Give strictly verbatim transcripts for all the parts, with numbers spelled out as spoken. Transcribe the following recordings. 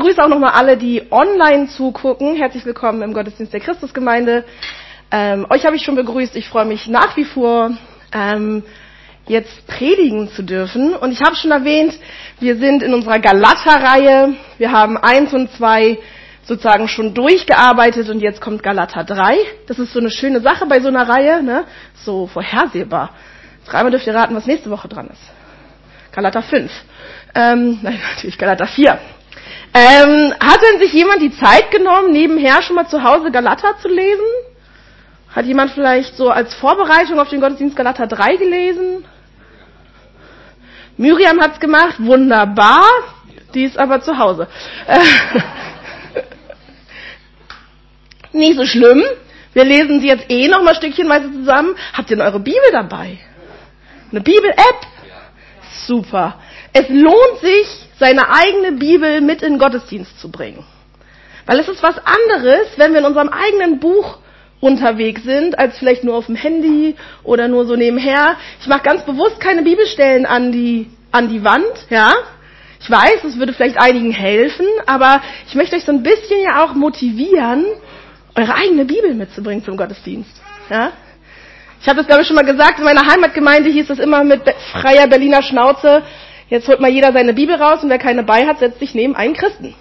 grüße auch nochmal alle, die online zugucken. Herzlich willkommen im Gottesdienst der Christusgemeinde. Ähm, euch habe ich schon begrüßt. Ich freue mich nach wie vor, ähm, jetzt predigen zu dürfen. Und ich habe schon erwähnt, wir sind in unserer Galater-Reihe. Wir haben eins und zwei sozusagen schon durchgearbeitet und jetzt kommt Galater drei. Das ist so eine schöne Sache bei so einer Reihe, ne? So vorhersehbar. Dreimal dürft ihr raten, was nächste Woche dran ist. Galater fünf. Ähm, nein, natürlich Galater vier. Ähm, hat denn sich jemand die Zeit genommen, nebenher schon mal zu Hause Galater zu lesen? Hat jemand vielleicht so als Vorbereitung auf den Gottesdienst Galater drei gelesen? Miriam hat's gemacht, wunderbar. Die ist aber zu Hause. Äh, nicht so schlimm. Wir lesen sie jetzt eh noch mal stückchenweise zusammen. Habt ihr denn eure Bibel dabei? Eine Bibel-App? Super. Es lohnt sich, seine eigene Bibel mit in den Gottesdienst zu bringen. Weil es ist was anderes, wenn wir in unserem eigenen Buch unterwegs sind, als vielleicht nur auf dem Handy oder nur so nebenher. Ich mache ganz bewusst keine Bibelstellen an die, an die Wand, ja. Ich weiß, es würde vielleicht einigen helfen, aber ich möchte euch so ein bisschen ja auch motivieren, eure eigene Bibel mitzubringen zum Gottesdienst, ja. Ich habe das, glaube ich, schon mal gesagt, in meiner Heimatgemeinde hieß es immer mit freier Berliner Schnauze, jetzt holt mal jeder seine Bibel raus und wer keine bei hat, setzt sich neben einen Christen.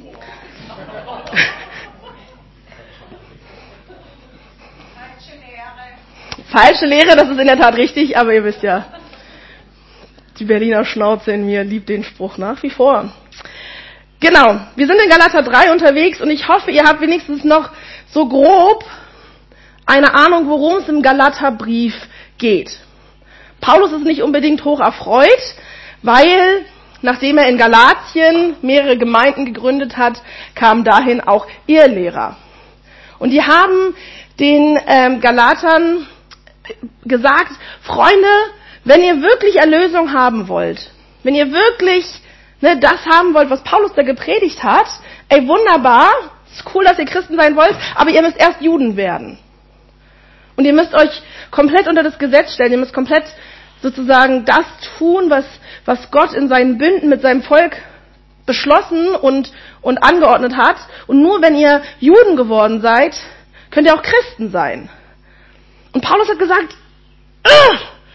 Falsche Lehre. Falsche Lehre, das ist in der Tat richtig, aber ihr wisst ja, die Berliner Schnauze in mir liebt den Spruch nach wie vor. Genau, wir sind in Galater drei unterwegs und ich hoffe, ihr habt wenigstens noch so grob eine Ahnung, worum es im Galaterbrief geht. Paulus ist nicht unbedingt hoch erfreut, weil, nachdem er in Galatien mehrere Gemeinden gegründet hat, kamen dahin auch Irrlehrer. Und die haben den ähm, Galatern gesagt, Freunde, wenn ihr wirklich Erlösung haben wollt, wenn ihr wirklich ne, das haben wollt, was Paulus da gepredigt hat, ey, wunderbar, ist cool, dass ihr Christen sein wollt, aber ihr müsst erst Juden werden. Und ihr müsst euch komplett unter das Gesetz stellen, ihr müsst komplett sozusagen das tun, was, was Gott in seinen Bünden mit seinem Volk beschlossen und, und angeordnet hat. Und nur wenn ihr Juden geworden seid, könnt ihr auch Christen sein. Und Paulus hat gesagt, äh,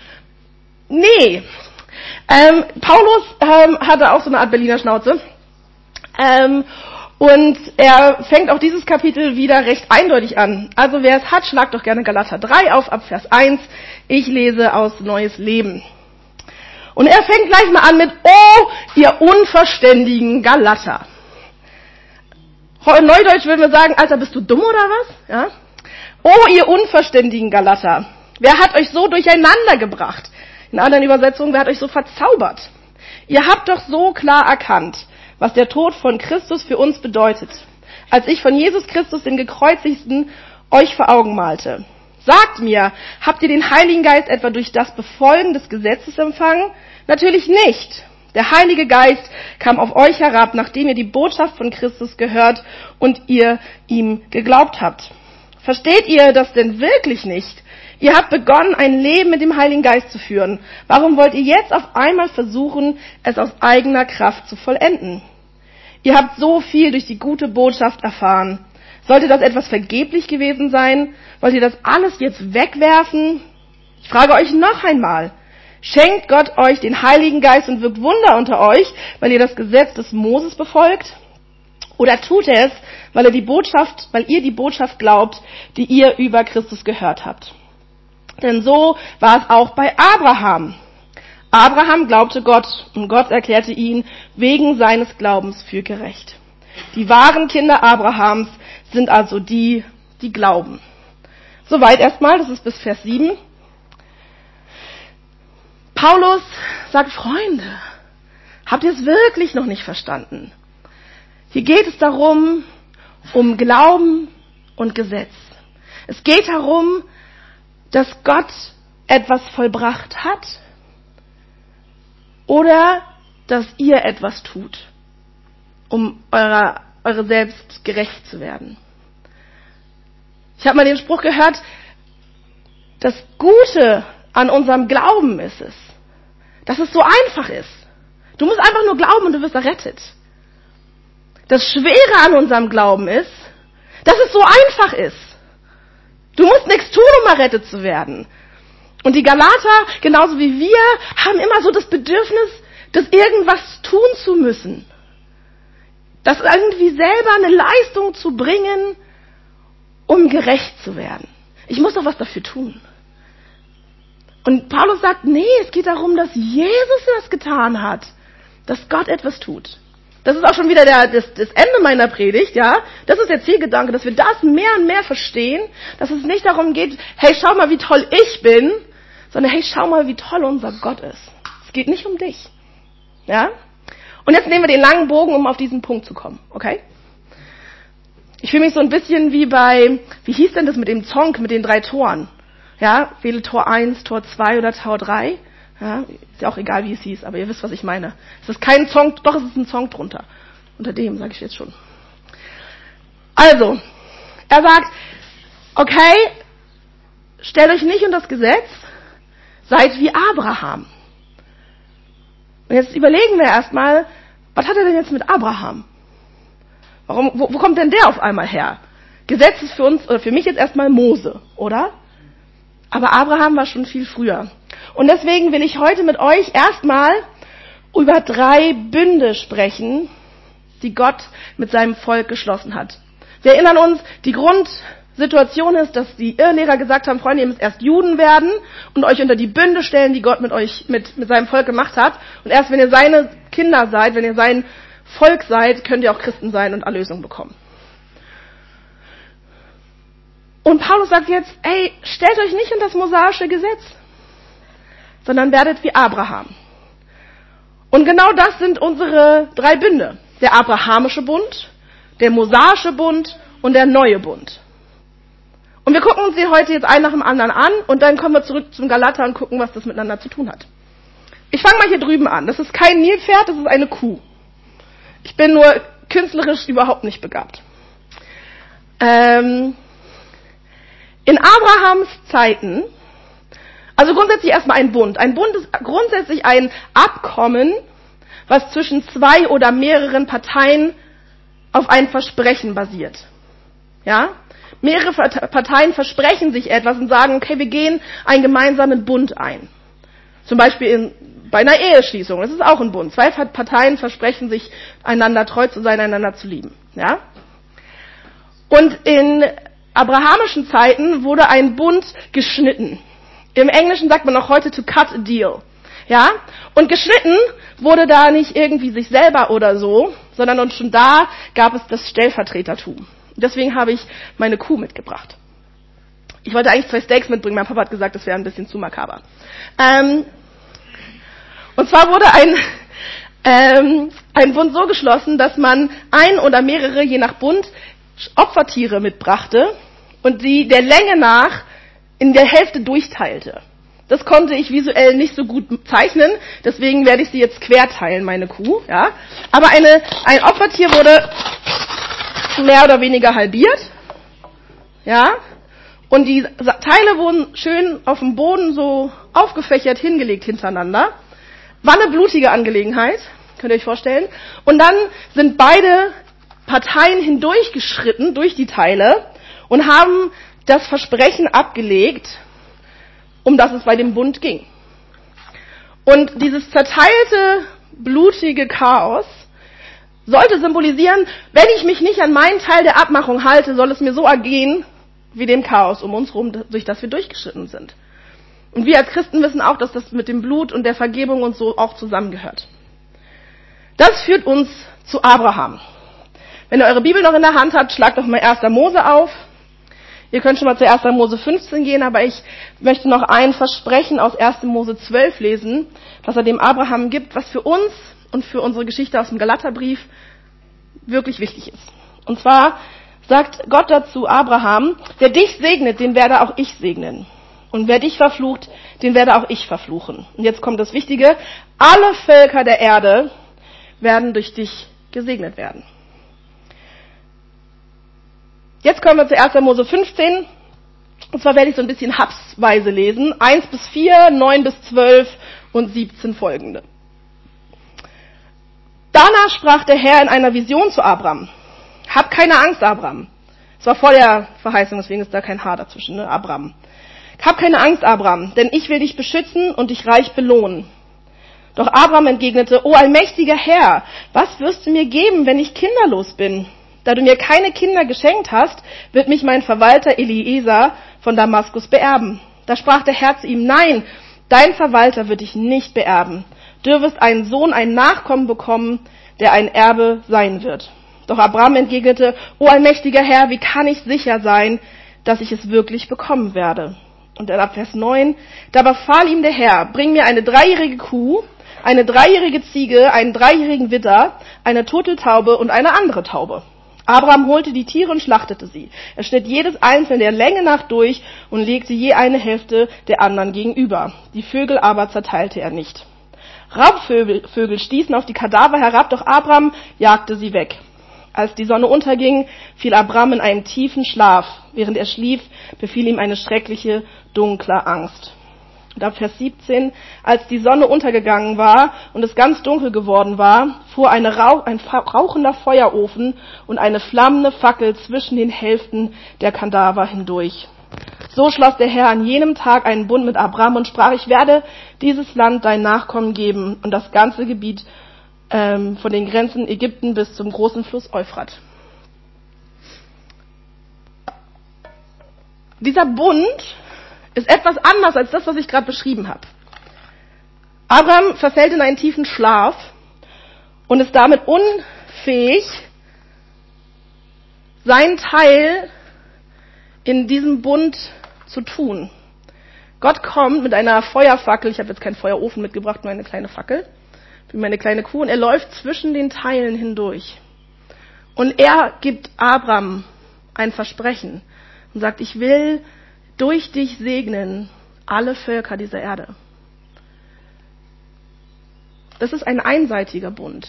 nee. Ähm, Paulus ähm, hatte auch so eine Art Berliner Schnauze. Ähm, und er fängt auch dieses Kapitel wieder recht eindeutig an. Also wer es hat, schlagt doch gerne Galater drei auf, ab Vers eins. Ich lese aus Neues Leben. Und er fängt gleich mal an mit, oh, ihr unverständigen Galater. Neudeutsch würden wir sagen, Alter, bist du dumm oder was? Ja? Oh, ihr unverständigen Galater. Wer hat euch so durcheinander gebracht? In anderen Übersetzungen, wer hat euch so verzaubert? Ihr habt doch so klar erkannt, was der Tod von Christus für uns bedeutet, als ich von Jesus Christus, den Gekreuzigten, euch vor Augen malte. Sagt mir, habt ihr den Heiligen Geist etwa durch das Befolgen des Gesetzes empfangen? Natürlich nicht. Der Heilige Geist kam auf euch herab, nachdem ihr die Botschaft von Christus gehört und ihr ihm geglaubt habt. Versteht ihr das denn wirklich nicht? Ihr habt begonnen, ein Leben mit dem Heiligen Geist zu führen. Warum wollt ihr jetzt auf einmal versuchen, es aus eigener Kraft zu vollenden? Ihr habt so viel durch die gute Botschaft erfahren. Sollte das etwas vergeblich gewesen sein? Wollt ihr das alles jetzt wegwerfen? Ich frage euch noch einmal. Schenkt Gott euch den Heiligen Geist und wirkt Wunder unter euch, weil ihr das Gesetz des Moses befolgt? Oder tut er es, weil ihr die Botschaft, weil ihr die Botschaft glaubt, die ihr über Christus gehört habt? Denn so war es auch bei Abraham. Abraham glaubte Gott und Gott erklärte ihn wegen seines Glaubens für gerecht. Die wahren Kinder Abrahams sind also die, die glauben. Soweit erstmal, das ist bis Vers sieben. Paulus sagt, Freunde, habt ihr es wirklich noch nicht verstanden? Hier geht es darum, um Glauben und Gesetz. Es geht darum, dass Gott etwas vollbracht hat oder dass ihr etwas tut, um eurer, eure selbst gerecht zu werden. Ich habe mal den Spruch gehört, das Gute an unserem Glauben ist es, dass es so einfach ist. Du musst einfach nur glauben und du wirst errettet. Das Schwere an unserem Glauben ist, dass es so einfach ist. Du musst nichts tun, um errettet zu werden. Und die Galater, genauso wie wir, haben immer so das Bedürfnis, das irgendwas tun zu müssen. Das irgendwie selber eine Leistung zu bringen, um gerecht zu werden. Ich muss doch was dafür tun. Und Paulus sagt, nee, es geht darum, dass Jesus das getan hat. Dass Gott etwas tut. Das ist auch schon wieder der, das, das Ende meiner Predigt, ja. Das ist der Zielgedanke, dass wir das mehr und mehr verstehen, dass es nicht darum geht, hey, schau mal, wie toll ich bin, sondern hey, schau mal, wie toll unser Gott ist. Es geht nicht um dich. Ja? Und jetzt nehmen wir den langen Bogen, um auf diesen Punkt zu kommen, okay? Ich fühle mich so ein bisschen wie bei, wie hieß denn das mit dem Zonk, mit den drei Toren? Ja, wähle Tor eins, Tor zwei oder Tor drei. Ja, ist ja auch egal, wie es hieß, aber ihr wisst, was ich meine. Es ist kein Zonk, doch es ist ein Zonk drunter. Unter dem, sage ich jetzt schon. Also, er sagt, okay, stellt euch nicht unter das Gesetz, seid wie Abraham. Und jetzt überlegen wir erstmal, was hat er denn jetzt mit Abraham? Warum, wo, wo kommt denn der auf einmal her? Gesetz ist für uns, oder für mich jetzt erstmal Mose, oder? Aber Abraham war schon viel früher. Und deswegen will ich heute mit euch erstmal über drei Bünde sprechen, die Gott mit seinem Volk geschlossen hat. Wir erinnern uns, die Grundsituation ist, dass die Irrlehrer gesagt haben, Freunde, ihr müsst erst Juden werden und euch unter die Bünde stellen, die Gott mit euch, mit, mit seinem Volk gemacht hat. Und erst wenn ihr seine Kinder seid, wenn ihr sein Volk seid, könnt ihr auch Christen sein und Erlösung bekommen. Und Paulus sagt jetzt, ey, stellt euch nicht unter das mosaische Gesetz, sondern werdet wie Abraham. Und genau das sind unsere drei Bünde. Der abrahamische Bund, der mosaische Bund und der neue Bund. Und wir gucken uns die heute jetzt einen nach dem anderen an und dann kommen wir zurück zum Galater und gucken, was das miteinander zu tun hat. Ich fange mal hier drüben an. Das ist kein Nilpferd, das ist eine Kuh. Ich bin nur künstlerisch überhaupt nicht begabt. Ähm, in Abrahams Zeiten, also grundsätzlich erstmal ein Bund. Ein Bund ist grundsätzlich ein Abkommen, was zwischen zwei oder mehreren Parteien auf ein Versprechen basiert. Ja? Mehrere Parteien versprechen sich etwas und sagen, okay, wir gehen einen gemeinsamen Bund ein. Zum Beispiel in, bei einer Eheschließung, das ist auch ein Bund. Zwei Parteien versprechen sich, einander treu zu sein, einander zu lieben. Ja? Und in abrahamischen Zeiten wurde ein Bund geschnitten. Im Englischen sagt man auch heute to cut a deal. Ja? Und geschnitten wurde da nicht irgendwie sich selber oder so, sondern und schon da gab es das Stellvertretertum. Deswegen habe ich meine Kuh mitgebracht. Ich wollte eigentlich zwei Steaks mitbringen, mein Papa hat gesagt, das wäre ein bisschen zu makaber. Ähm, und zwar wurde ein, ähm, ein Bund so geschlossen, dass man ein oder mehrere, je nach Bund, Opfertiere mitbrachte und die der Länge nach in der Hälfte durchteilte. Das konnte ich visuell nicht so gut zeichnen, deswegen werde ich sie jetzt querteilen, meine Kuh. Ja. Aber eine, ein Opfertier wurde mehr oder weniger halbiert. Ja. Und die Teile wurden schön auf dem Boden so aufgefächert hingelegt hintereinander. War eine blutige Angelegenheit, könnt ihr euch vorstellen. Und dann sind beide Parteien hindurchgeschritten durch die Teile und haben das Versprechen abgelegt, um das es bei dem Bund ging. Und dieses zerteilte, blutige Chaos sollte symbolisieren, wenn ich mich nicht an meinen Teil der Abmachung halte, soll es mir so ergehen wie dem Chaos um uns herum, durch das wir durchgeschritten sind. Und wir als Christen wissen auch, dass das mit dem Blut und der Vergebung und so auch zusammengehört. Das führt uns zu Abraham. Wenn ihr eure Bibel noch in der Hand habt, schlagt doch mal erster Mose auf. Ihr könnt schon mal zu erster Mose fünfzehn gehen, aber ich möchte noch ein Versprechen aus erster Mose zwölf lesen, das er dem Abraham gibt, was für uns und für unsere Geschichte aus dem Galaterbrief wirklich wichtig ist. Und zwar sagt Gott dazu Abraham, wer dich segnet, den werde auch ich segnen. Und wer dich verflucht, den werde auch ich verfluchen. Und jetzt kommt das Wichtige, alle Völker der Erde werden durch dich gesegnet werden. Jetzt kommen wir zu erster Mose fünfzehn. Und zwar werde ich so ein bisschen hapsweise lesen. eins bis vier, neun bis zwölf und siebzehn folgende. Danach sprach der Herr in einer Vision zu Abram. Hab keine Angst, Abram. Es war vor der Verheißung, deswegen ist da kein H dazwischen, ne? Abram. Hab keine Angst, Abram, denn ich will dich beschützen und dich reich belohnen. Doch Abram entgegnete, O allmächtiger Herr, was wirst du mir geben, wenn ich kinderlos bin? Da du mir keine Kinder geschenkt hast, wird mich mein Verwalter Eliezer von Damaskus beerben. Da sprach der Herr zu ihm, nein, dein Verwalter wird dich nicht beerben. Du wirst einen Sohn, einen Nachkommen bekommen, der ein Erbe sein wird. Doch Abram entgegnete, O allmächtiger Herr, wie kann ich sicher sein, dass ich es wirklich bekommen werde? Und dann ab Vers neun, da befahl ihm der Herr, bring mir eine dreijährige Kuh, eine dreijährige Ziege, einen dreijährigen Widder, eine Turteltaube und eine andere Taube. Abraham holte die Tiere und schlachtete sie. Er schnitt jedes einzelne der Länge nach durch und legte je eine Hälfte der anderen gegenüber. Die Vögel aber zerteilte er nicht. Raubvögel Vögel stießen auf die Kadaver herab, doch Abraham jagte sie weg. Als die Sonne unterging, fiel Abraham in einen tiefen Schlaf. Während er schlief, befiel ihm eine schreckliche, dunkle Angst. Und ab Vers siebzehn, als die Sonne untergegangen war und es ganz dunkel geworden war, fuhr eine Rauch, ein rauchender Feuerofen und eine flammende Fackel zwischen den Hälften der Kadaver hindurch. So schloss der Herr an jenem Tag einen Bund mit Abraham und sprach, ich werde dieses Land dein Nachkommen geben und das ganze Gebiet ähm, von den Grenzen Ägypten bis zum großen Fluss Euphrat. Dieser Bund ist etwas anders als das, was ich gerade beschrieben habe. Abraham verfällt in einen tiefen Schlaf und ist damit unfähig, seinen Teil in diesem Bund zu tun. Gott kommt mit einer Feuerfackel, ich habe jetzt keinen Feuerofen mitgebracht, nur eine kleine Fackel, für meine kleine Kuh, und er läuft zwischen den Teilen hindurch. Und er gibt Abraham ein Versprechen und sagt, ich will durch dich segnen alle Völker dieser Erde. Das ist ein einseitiger Bund.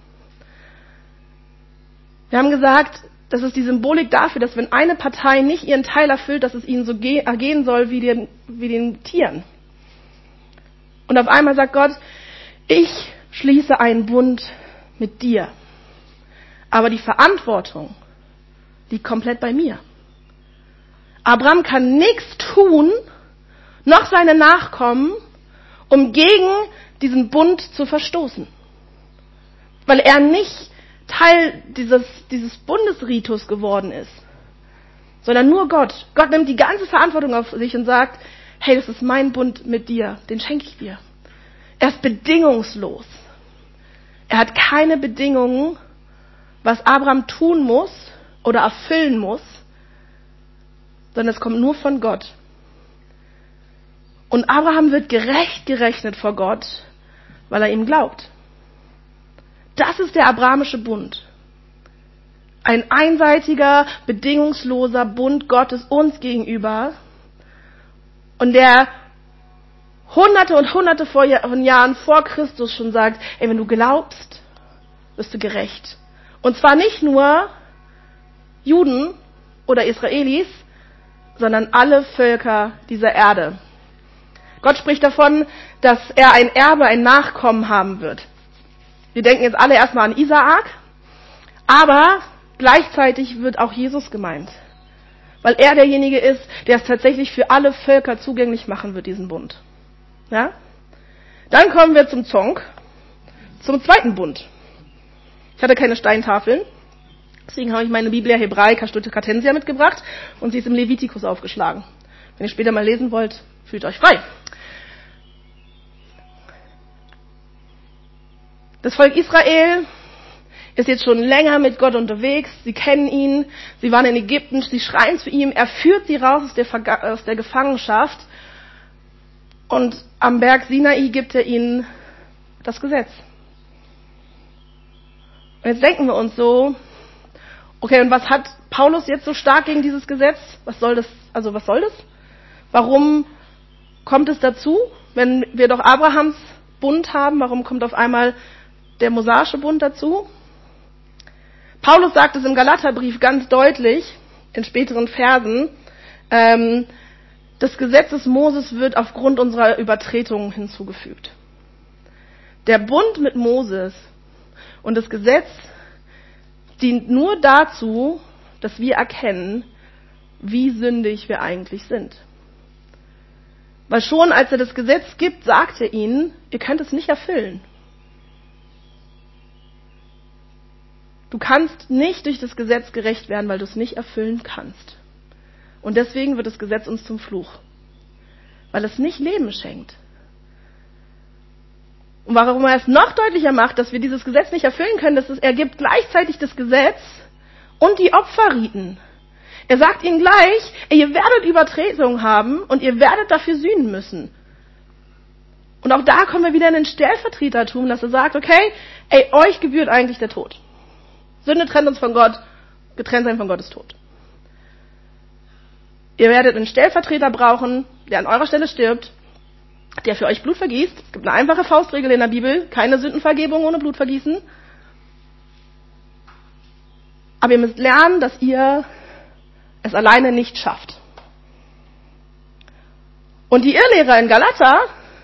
Wir haben gesagt, das ist die Symbolik dafür, dass wenn eine Partei nicht ihren Teil erfüllt, dass es ihnen so ergehen soll wie den, wie den Tieren. Und auf einmal sagt Gott, ich schließe einen Bund mit dir. Aber die Verantwortung liegt komplett bei mir. Abraham kann nichts tun, noch seine Nachkommen, um gegen diesen Bund zu verstoßen. Weil er nicht Teil dieses, dieses Bundesritus geworden ist. Sondern nur Gott. Gott nimmt die ganze Verantwortung auf sich und sagt, hey, das ist mein Bund mit dir, den schenke ich dir. Er ist bedingungslos. Er hat keine Bedingungen, was Abraham tun muss oder erfüllen muss, sondern es kommt nur von Gott. Und Abraham wird gerecht gerechnet vor Gott, weil er ihm glaubt. Das ist der abrahamische Bund. Ein einseitiger, bedingungsloser Bund Gottes uns gegenüber. Und der hunderte und hunderte von Jahren vor Christus schon sagt, ey, wenn du glaubst, bist du gerecht. Und zwar nicht nur Juden oder Israelis, sondern alle Völker dieser Erde. Gott spricht davon, dass er ein Erbe, ein Nachkommen haben wird. Wir denken jetzt alle erstmal an Isaak, aber gleichzeitig wird auch Jesus gemeint, weil er derjenige ist, der es tatsächlich für alle Völker zugänglich machen wird, diesen Bund. Ja? Dann kommen wir zum Zonk, zum zweiten Bund. Ich hatte keine Steintafeln, deswegen habe ich meine Biblia Hebraica Stulticatensia mitgebracht und sie ist im Levitikus aufgeschlagen. Wenn ihr später mal lesen wollt, fühlt euch frei. Das Volk Israel ist jetzt schon länger mit Gott unterwegs. Sie kennen ihn. Sie waren in Ägypten. Sie schreien zu ihm. Er führt sie raus aus der, Verga- aus der Gefangenschaft. Und am Berg Sinai gibt er ihnen das Gesetz. Und jetzt denken wir uns so, okay, und was hat Paulus jetzt so stark gegen dieses Gesetz? Was soll das, also was soll das? Warum kommt es dazu, wenn wir doch Abrahams Bund haben? Warum kommt auf einmal der mosaische Bund dazu? Paulus sagt es im Galaterbrief ganz deutlich, in späteren Versen, ähm, das Gesetz des Moses wird aufgrund unserer Übertretungen hinzugefügt. Der Bund mit Moses Und das Gesetz dient nur dazu, dass wir erkennen, wie sündig wir eigentlich sind. Weil schon als er das Gesetz gibt, sagt er ihnen, ihr könnt es nicht erfüllen. Du kannst nicht durch das Gesetz gerecht werden, weil du es nicht erfüllen kannst. Und deswegen wird das Gesetz uns zum Fluch. Weil es nicht Leben schenkt. Und warum er es noch deutlicher macht, dass wir dieses Gesetz nicht erfüllen können, das ist, er gibt gleichzeitig das Gesetz und die Opferriten. Er sagt ihnen gleich, ihr werdet Übertretungen haben und ihr werdet dafür sühnen müssen. Und auch da kommen wir wieder in den Stellvertretertum, dass er sagt, okay, ey, euch gebührt eigentlich der Tod. Sünde trennt uns von Gott, getrennt sein von Gott ist Tod. Ihr werdet einen Stellvertreter brauchen, der an eurer Stelle stirbt, der für euch Blut vergießt. Es gibt eine einfache Faustregel in der Bibel, keine Sündenvergebung ohne Blutvergießen. Aber ihr müsst lernen, dass ihr es alleine nicht schafft. Und die Irrlehrer in Galater,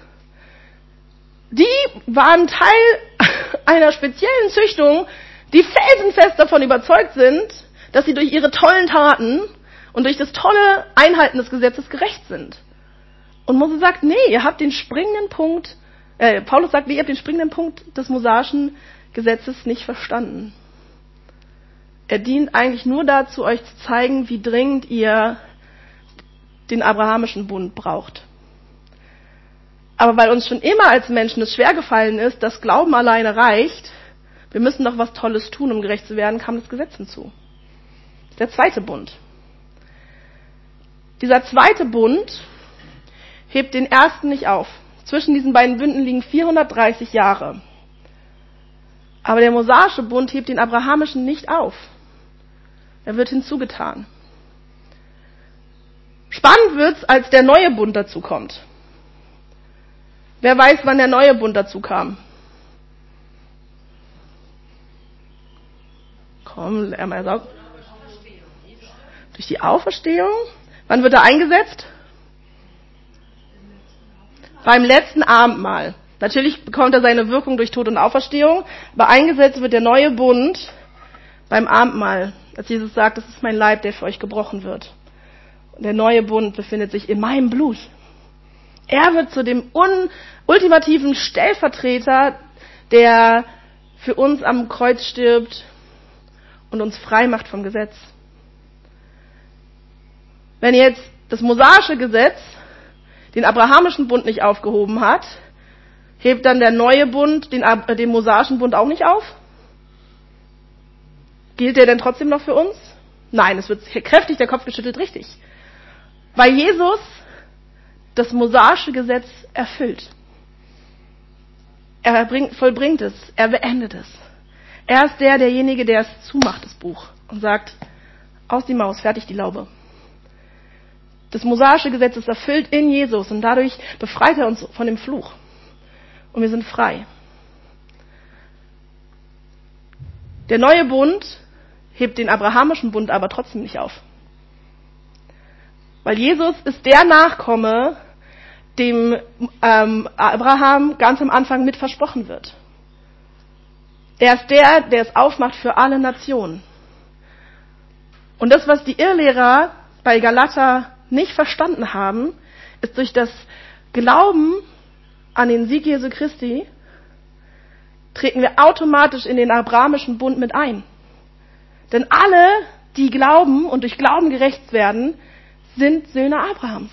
die waren Teil einer speziellen Züchtung, die felsenfest davon überzeugt sind, dass sie durch ihre tollen Taten und durch das tolle Einhalten des Gesetzes gerecht sind. Und Mose sagt, nee, ihr habt den springenden Punkt, äh, Paulus sagt, nee, ihr habt den springenden Punkt des mosaischen Gesetzes nicht verstanden. Er dient eigentlich nur dazu, euch zu zeigen, wie dringend ihr den abrahamischen Bund braucht. Aber weil uns schon immer als Menschen es schwer gefallen ist, dass Glauben alleine reicht, wir müssen noch was Tolles tun, um gerecht zu werden, kam das Gesetz hinzu. Das ist der zweite Bund. Dieser zweite Bund hebt den ersten nicht auf. Zwischen diesen beiden Bünden liegen vierhundertdreißig Jahre. Aber der mosaische Bund hebt den abrahamischen nicht auf. Er wird hinzugetan. Spannend wird's, als der neue Bund dazu kommt. Wer weiß, wann der neue Bund dazu kam? Komm, einmal sagen. Durch die Auferstehung. Wann wird er eingesetzt? Beim letzten Abendmahl. Natürlich bekommt er seine Wirkung durch Tod und Auferstehung, aber eingesetzt wird der neue Bund beim Abendmahl, als Jesus sagt, das ist mein Leib, der für euch gebrochen wird. Und der neue Bund befindet sich in meinem Blut. Er wird zu dem un- ultimativen Stellvertreter, der für uns am Kreuz stirbt und uns frei macht vom Gesetz. Wenn jetzt das mosaische Gesetz den abrahamischen Bund nicht aufgehoben hat, hebt dann der neue Bund den, den mosaischen Bund auch nicht auf? Gilt der denn trotzdem noch für uns? Nein, es wird kräftig der Kopf geschüttelt, richtig. Weil Jesus das mosaische Gesetz erfüllt. Er bringt, vollbringt es, er beendet es. Er ist der, derjenige, der es zumacht, das Buch, und sagt, aus die Maus, fertig die Laube. Das mosaische Gesetz ist erfüllt in Jesus und dadurch befreit er uns von dem Fluch. Und wir sind frei. Der neue Bund hebt den abrahamischen Bund aber trotzdem nicht auf. Weil Jesus ist der Nachkomme, dem ähm, Abraham ganz am Anfang mit versprochen wird. Er ist der, der es aufmacht für alle Nationen. Und das, was die Irrlehrer bei Galater nicht verstanden haben, ist durch das Glauben an den Sieg Jesu Christi treten wir automatisch in den abrahamischen Bund mit ein. Denn alle, die glauben und durch Glauben gerecht werden, sind Söhne Abrahams.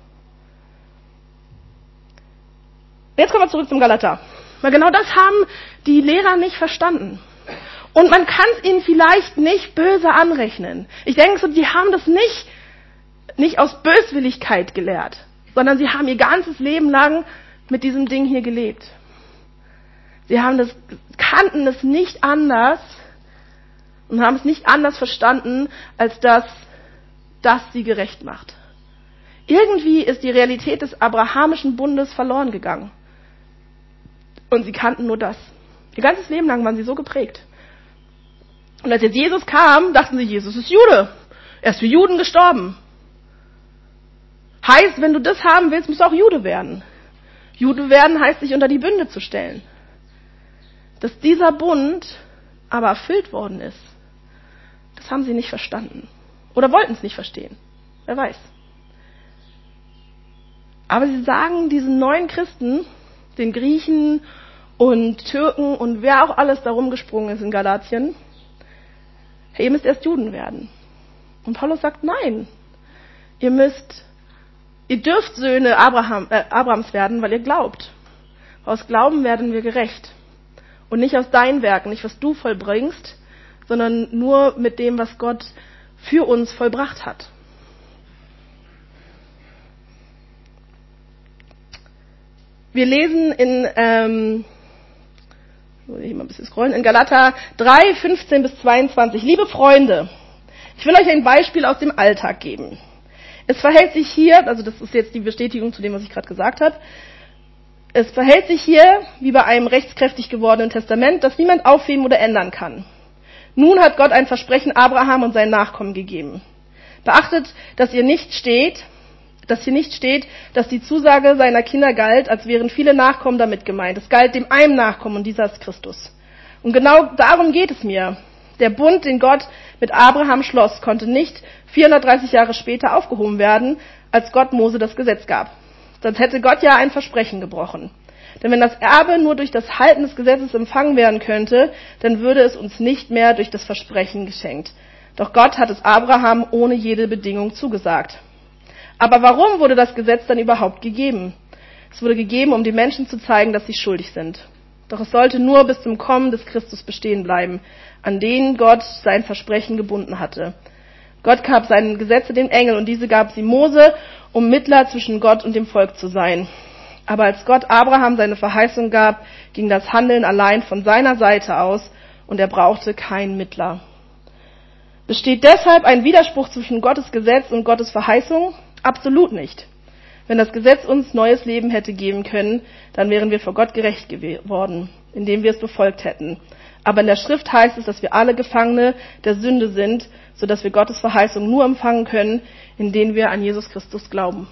Jetzt kommen wir zurück zum Galater. Weil genau das haben die Lehrer nicht verstanden. Und man kann es ihnen vielleicht nicht böse anrechnen. Ich denke so, die haben das nicht, nicht aus Böswilligkeit gelehrt, sondern sie haben ihr ganzes Leben lang mit diesem Ding hier gelebt. Sie haben das, kannten es nicht anders und haben es nicht anders verstanden, als dass das sie gerecht macht. Irgendwie ist die Realität des abrahamischen Bundes verloren gegangen. Und sie kannten nur das. Ihr ganzes Leben lang waren sie so geprägt. Und als jetzt Jesus kam, dachten sie, Jesus ist Jude. Er ist für Juden gestorben. Heißt, wenn du das haben willst, musst du auch Jude werden. Jude werden heißt, sich unter die Bünde zu stellen. Dass dieser Bund aber erfüllt worden ist, das haben sie nicht verstanden. Oder wollten es nicht verstehen. Wer weiß. Aber sie sagen diesen neuen Christen, den Griechen und Türken und wer auch alles da rumgesprungen ist in Galatien, hey, ihr müsst erst Juden werden. Und Paulus sagt, nein, ihr müsst, ihr dürft Söhne Abraham, äh, Abrahams werden, weil ihr glaubt. Aus Glauben werden wir gerecht. Und nicht aus deinen Werken, nicht was du vollbringst, sondern nur mit dem, was Gott für uns vollbracht hat. Wir lesen in, ähm, muss ich mal ein bisschen scrollen, in Galater drei, fünfzehn bis zweiundzwanzig. Liebe Freunde, ich will euch ein Beispiel aus dem Alltag geben. Es verhält sich hier, also das ist jetzt die Bestätigung zu dem, was ich gerade gesagt habe, es verhält sich hier wie bei einem rechtskräftig gewordenen Testament, das niemand aufheben oder ändern kann. Nun hat Gott ein Versprechen Abraham und seinen Nachkommen gegeben. Beachtet, dass ihr nicht steht, dass hier nicht steht, dass die Zusage seiner Kinder galt, als wären viele Nachkommen damit gemeint. Es galt dem einen Nachkommen und dieser ist Christus. Und genau darum geht es mir. Der Bund, den Gott mit Abraham schloss, konnte nicht vierhundertdreißig Jahre später aufgehoben werden, als Gott Mose das Gesetz gab. Sonst hätte Gott ja ein Versprechen gebrochen. Denn wenn das Erbe nur durch das Halten des Gesetzes empfangen werden könnte, dann würde es uns nicht mehr durch das Versprechen geschenkt. Doch Gott hat es Abraham ohne jede Bedingung zugesagt. Aber warum wurde das Gesetz dann überhaupt gegeben? Es wurde gegeben, um den Menschen zu zeigen, dass sie schuldig sind. Doch es sollte nur bis zum Kommen des Christus bestehen bleiben, an den Gott sein Versprechen gebunden hatte. Gott gab seine Gesetze den Engeln und diese gab sie Mose, um Mittler zwischen Gott und dem Volk zu sein. Aber als Gott Abraham seine Verheißung gab, ging das Handeln allein von seiner Seite aus und er brauchte keinen Mittler. Besteht deshalb ein Widerspruch zwischen Gottes Gesetz und Gottes Verheißung? Absolut nicht. Wenn das Gesetz uns neues Leben hätte geben können, dann wären wir vor Gott gerecht geworden, indem wir es befolgt hätten. Aber in der Schrift heißt es, dass wir alle Gefangene der Sünde sind, sodass wir Gottes Verheißung nur empfangen können, indem wir an Jesus Christus glauben.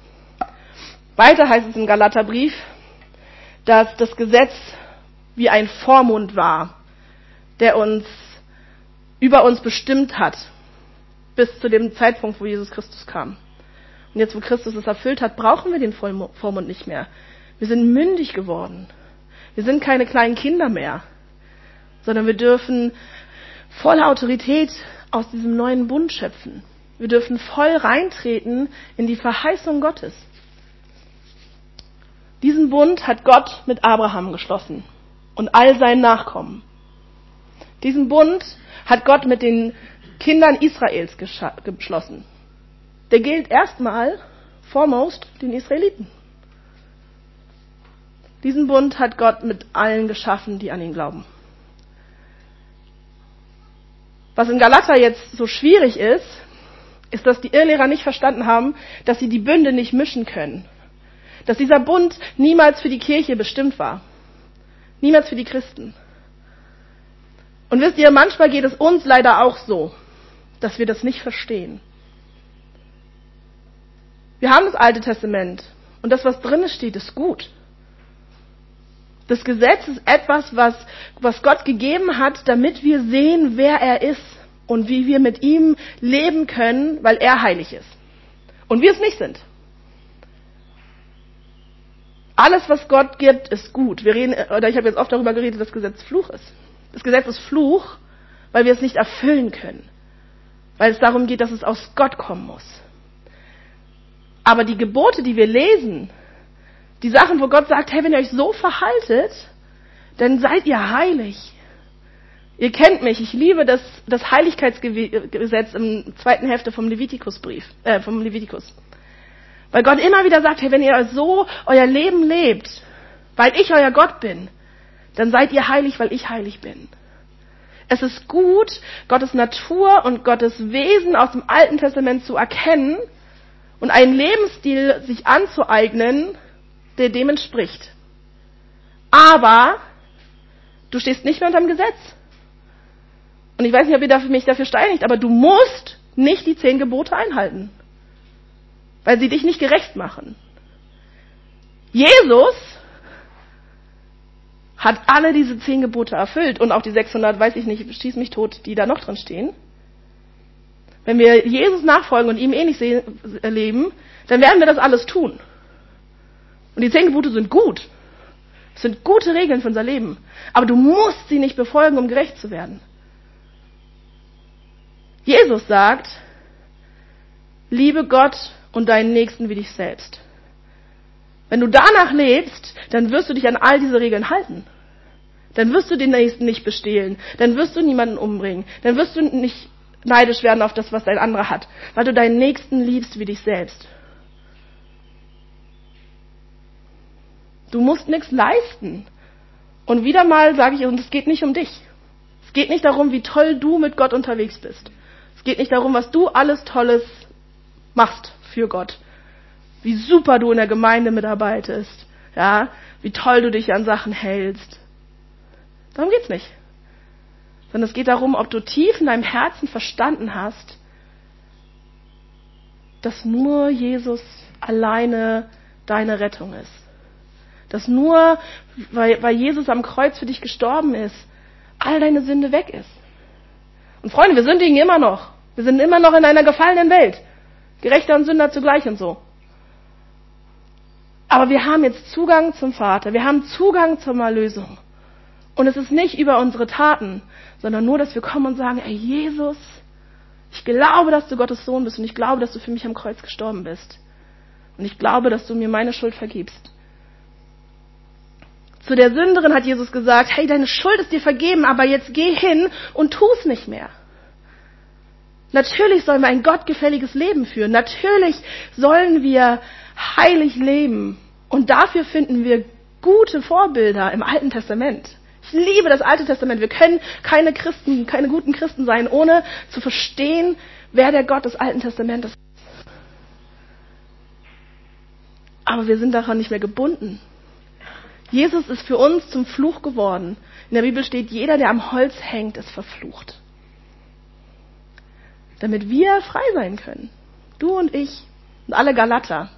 Weiter heißt es im Galaterbrief, dass das Gesetz wie ein Vormund war, der uns über uns bestimmt hat, bis zu dem Zeitpunkt, wo Jesus Christus kam. Und jetzt, wo Christus es erfüllt hat, brauchen wir den Vormund nicht mehr. Wir sind mündig geworden. Wir sind keine kleinen Kinder mehr, sondern wir dürfen voller Autorität aus diesem neuen Bund schöpfen. Wir dürfen voll reintreten in die Verheißung Gottes. Diesen Bund hat Gott mit Abraham geschlossen und all seinen Nachkommen. Diesen Bund hat Gott mit den Kindern Israels geschlossen. Der gilt erstmal, foremost, den Israeliten. Diesen Bund hat Gott mit allen geschaffen, die an ihn glauben. Was in Galater jetzt so schwierig ist, ist, dass die Irrlehrer nicht verstanden haben, dass sie die Bünde nicht mischen können. Dass dieser Bund niemals für die Kirche bestimmt war. Niemals für die Christen. Und wisst ihr, manchmal geht es uns leider auch so, dass wir das nicht verstehen. Wir haben das Alte Testament und das, was drin steht, ist gut. Das Gesetz ist etwas, was, was Gott gegeben hat, damit wir sehen, wer er ist und wie wir mit ihm leben können, weil er heilig ist. Und wir es nicht sind. Alles, was Gott gibt, ist gut. Wir reden, oder ich habe jetzt oft darüber geredet, dass das Gesetz Fluch ist. Das Gesetz ist Fluch, weil wir es nicht erfüllen können. Weil es darum geht, dass es aus Gott kommen muss. Aber die Gebote, die wir lesen, die Sachen, wo Gott sagt, hey, wenn ihr euch so verhaltet, dann seid ihr heilig. Ihr kennt mich, ich liebe das, das Heiligkeitsgesetz im zweiten Hälfte vom Levitikusbrief, äh, vom Levitikus. Weil Gott immer wieder sagt, hey, wenn ihr so euer Leben lebt, weil ich euer Gott bin, dann seid ihr heilig, weil ich heilig bin. Es ist gut, Gottes Natur und Gottes Wesen aus dem Alten Testament zu erkennen und einen Lebensstil sich anzueignen, der dem entspricht. Aber du stehst nicht mehr unter dem Gesetz. Und ich weiß nicht, ob ihr mich dafür steinigt, aber du musst nicht die zehn Gebote einhalten, weil sie dich nicht gerecht machen. Jesus hat alle diese zehn Gebote erfüllt und auch die sechshundert, weiß ich nicht, schieß mich tot, die da noch drin stehen. Wenn wir Jesus nachfolgen und ihm ähnlich leben, dann werden wir das alles tun. Und die zehn Gebote sind gut. Es sind gute Regeln für unser Leben. Aber du musst sie nicht befolgen, um gerecht zu werden. Jesus sagt, liebe Gott und deinen Nächsten wie dich selbst. Wenn du danach lebst, dann wirst du dich an all diese Regeln halten. Dann wirst du den Nächsten nicht bestehlen. Dann wirst du niemanden umbringen. Dann wirst du nicht neidisch werden auf das, was dein anderer hat. Weil du deinen Nächsten liebst wie dich selbst. Du musst nichts leisten. Und wieder mal sage ich, und es geht nicht um dich. Es geht nicht darum, wie toll du mit Gott unterwegs bist. Es geht nicht darum, was du alles Tolles machst für Gott. Wie super du in der Gemeinde mitarbeitest. Ja, wie toll du dich an Sachen hältst. Darum geht's nicht. Sondern es geht darum, ob du tief in deinem Herzen verstanden hast, dass nur Jesus alleine deine Rettung ist. Dass nur, weil, weil Jesus am Kreuz für dich gestorben ist, all deine Sünde weg ist. Und Freunde, wir sündigen immer noch. Wir sind immer noch in einer gefallenen Welt. Gerechter und Sünder zugleich und so. Aber wir haben jetzt Zugang zum Vater. Wir haben Zugang zur Erlösung. Und es ist nicht über unsere Taten, sondern nur, dass wir kommen und sagen, ey Jesus, ich glaube, dass du Gottes Sohn bist und ich glaube, dass du für mich am Kreuz gestorben bist. Und ich glaube, dass du mir meine Schuld vergibst. Zu der Sünderin hat Jesus gesagt, hey, deine Schuld ist dir vergeben, aber jetzt geh hin und tu's nicht mehr. Natürlich sollen wir ein gottgefälliges Leben führen. Natürlich sollen wir heilig leben. Und dafür finden wir gute Vorbilder im Alten Testament. Ich liebe das Alte Testament. Wir können keine Christen, keine guten Christen sein, ohne zu verstehen, wer der Gott des Alten Testamentes ist. Aber wir sind daran nicht mehr gebunden. Jesus ist für uns zum Fluch geworden. In der Bibel steht, jeder, der am Holz hängt, ist verflucht. Damit wir frei sein können. Du und ich und alle Galater.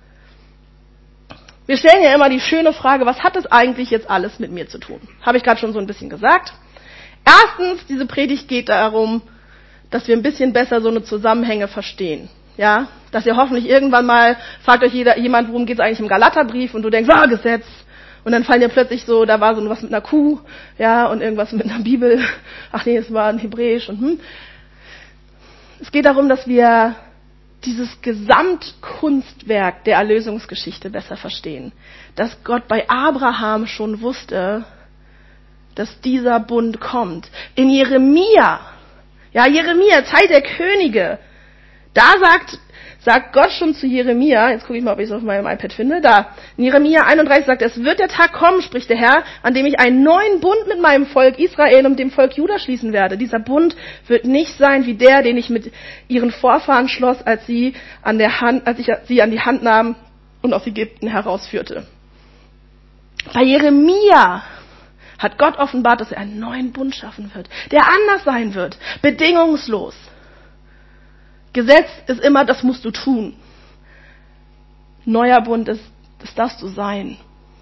Wir stellen ja immer die schöne Frage, was hat es eigentlich jetzt alles mit mir zu tun? Habe ich gerade schon so ein bisschen gesagt. Erstens, diese Predigt geht darum, dass wir ein bisschen besser so eine Zusammenhänge verstehen. Ja, dass ihr hoffentlich irgendwann mal, fragt euch jeder, jemand, worum geht es eigentlich im Galaterbrief und du denkst, ah, Gesetz. Und dann fallen dir plötzlich so, da war so was mit einer Kuh, ja, und irgendwas mit einer Bibel. Ach nee, es war ein Hebräisch und hm. Es geht darum, dass wir dieses Gesamtkunstwerk der Erlösungsgeschichte besser verstehen. Dass Gott bei Abraham schon wusste, dass dieser Bund kommt. In Jeremia, ja, Jeremia, Zeit der Könige, da sagt, sagt Gott schon zu Jeremia, jetzt gucke ich mal, ob ich es auf meinem iPad finde, da, in Jeremia einunddreißig sagt er, es wird der Tag kommen, spricht der Herr, an dem ich einen neuen Bund mit meinem Volk Israel und dem Volk Juda schließen werde. Dieser Bund wird nicht sein wie der, den ich mit ihren Vorfahren schloss, als sie an der Hand, als ich sie an die Hand nahm und aus Ägypten herausführte. Bei Jeremia hat Gott offenbart, dass er einen neuen Bund schaffen wird, der anders sein wird, bedingungslos. Gesetz ist immer, das musst du tun. Neuer Bund ist, das darfst du sein.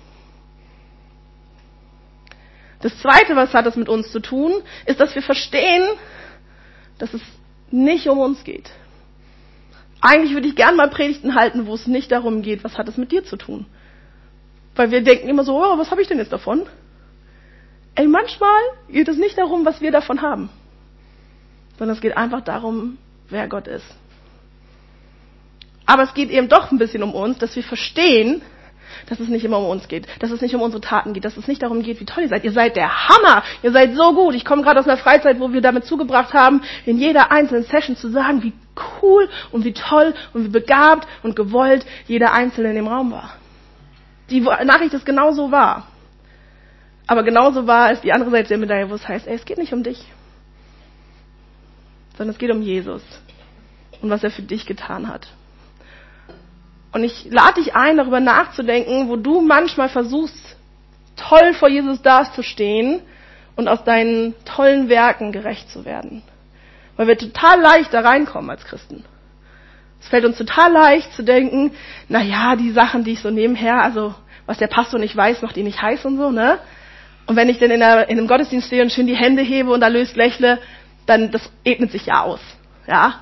Das Zweite, was hat es mit uns zu tun, ist, dass wir verstehen, dass es nicht um uns geht. Eigentlich würde ich gern mal Predigten halten, wo es nicht darum geht, was hat es mit dir zu tun. Weil wir denken immer so, oh, was habe ich denn jetzt davon? Ey, manchmal geht es nicht darum, was wir davon haben, sondern es geht einfach darum, wer Gott ist. Aber es geht eben doch ein bisschen um uns, dass wir verstehen, dass es nicht immer um uns geht, dass es nicht um unsere Taten geht, dass es nicht darum geht, wie toll ihr seid. Ihr seid der Hammer, ihr seid so gut. Ich komme gerade aus einer Freizeit, wo wir damit zugebracht haben, in jeder einzelnen Session zu sagen, wie cool und wie toll und wie begabt und gewollt jeder Einzelne in dem Raum war. Die Nachricht ist genauso wahr. Aber genauso wahr ist die andere Seite der Medaille, wo es heißt, ey, es geht nicht um dich, sondern es geht um Jesus und was er für dich getan hat. Und ich lade dich ein, darüber nachzudenken, wo du manchmal versuchst, toll vor Jesus dazustehen und aus deinen tollen Werken gerecht zu werden. Weil wir total leicht da reinkommen als Christen. Es fällt uns total leicht zu denken, na ja, die Sachen, die ich so nebenher, also was der Pastor nicht weiß, macht ihn nicht heiß und so, ne? Und wenn ich dann in, der, in einem Gottesdienst stehe und schön die Hände hebe und da löst lächle, dann das ebnet sich ja aus. Ja?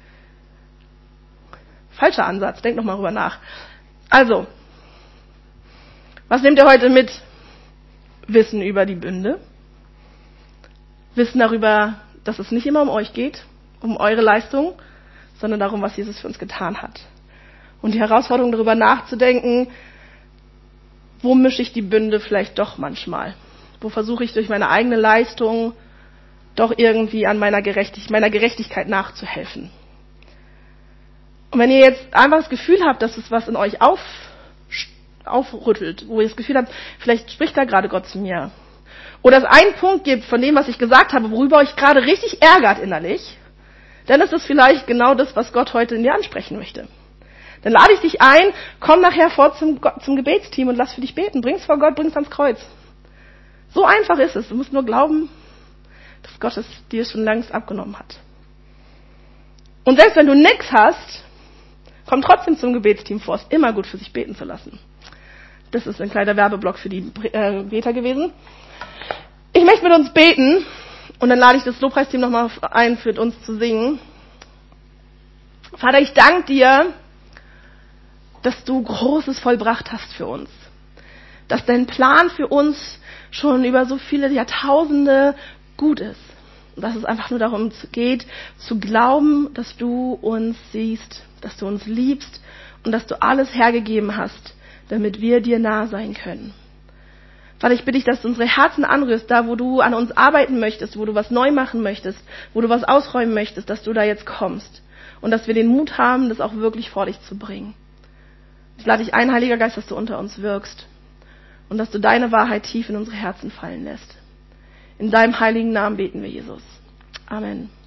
Falscher Ansatz, denk noch mal drüber nach. Also, was nehmt ihr heute mit? Wissen über die Bünde. Wissen darüber, dass es nicht immer um euch geht, um eure Leistung, sondern darum, was Jesus für uns getan hat. Und die Herausforderung, darüber nachzudenken, wo mische ich die Bünde vielleicht doch manchmal? Wo versuche ich durch meine eigene Leistung doch irgendwie an meiner, Gerechtig- meiner Gerechtigkeit nachzuhelfen? Und wenn ihr jetzt einfach das Gefühl habt, dass es was in euch auf, aufrüttelt, wo ihr das Gefühl habt, vielleicht spricht da gerade Gott zu mir, oder es einen Punkt gibt von dem, was ich gesagt habe, worüber euch gerade richtig ärgert innerlich, dann ist es vielleicht genau das, was Gott heute in dir ansprechen möchte. Dann lade ich dich ein, komm nachher vor zum, zum Gebetsteam und lass für dich beten. Bring's vor Gott, bring's ans Kreuz. So einfach ist es. Du musst nur glauben, dass Gott es dir schon längst abgenommen hat. Und selbst wenn du nix hast, komm trotzdem zum Gebetsteam vor. Es ist immer gut, für sich beten zu lassen. Das ist ein kleiner Werbeblock für die äh, Beter gewesen. Ich möchte mit uns beten und dann lade ich das Lobpreisteam nochmal ein, für uns zu singen. Vater, ich danke dir, dass du Großes vollbracht hast für uns. Dass dein Plan für uns schon über so viele Jahrtausende gut ist. Und dass es einfach nur darum geht, zu glauben, dass du uns siehst, dass du uns liebst und dass du alles hergegeben hast, damit wir dir nah sein können. Vater, ich bitte dich, dass du unsere Herzen anrührst, da wo du an uns arbeiten möchtest, wo du was neu machen möchtest, wo du was ausräumen möchtest, dass du da jetzt kommst. Und dass wir den Mut haben, das auch wirklich vor dich zu bringen. Ich lade dich ein, Heiliger Geist, dass du unter uns wirkst und dass du deine Wahrheit tief in unsere Herzen fallen lässt. In deinem heiligen Namen beten wir, Jesus. Amen.